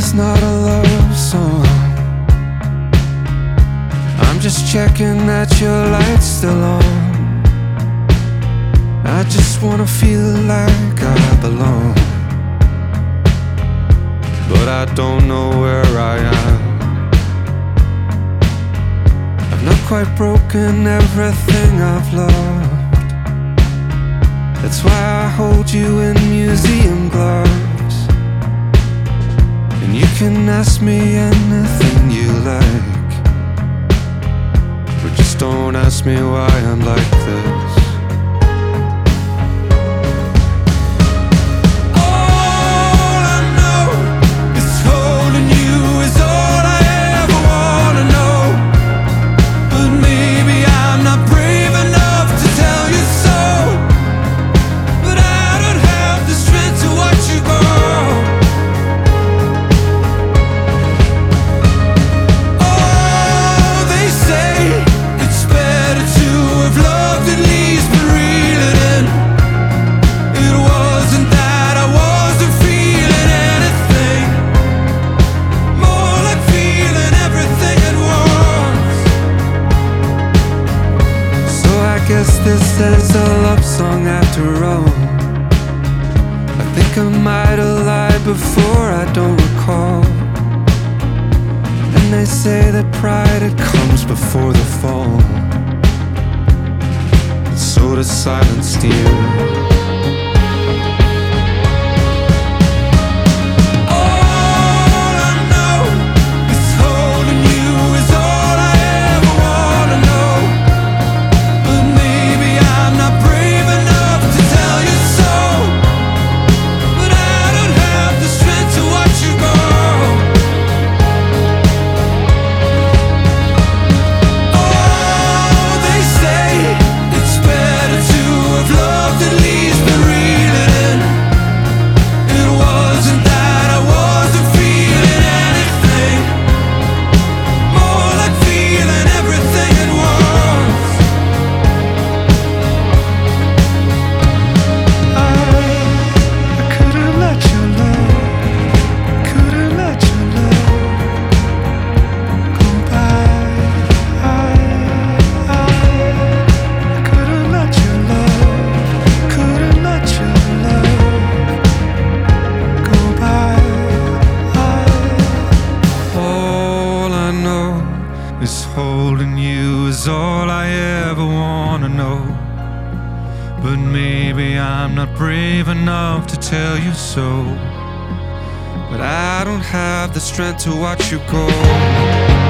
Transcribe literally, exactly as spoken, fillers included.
it's not a love song. I'm just checking that your light's still on. I just wanna feel like I belong, but I don't know where I am. I've not quite broken everything I've loved. That's why I hold you in museum gloves. And you can ask me anything you like, but just don't ask me why I'm like this. I guess this is a love song after all. I think I might have lied before, I don't recall. And they say that pride, it comes before the fall. And so does silence, dear. Is holding you is all I ever wanna know. But maybe I'm not brave enough to tell you so. But I don't have the strength to watch you go.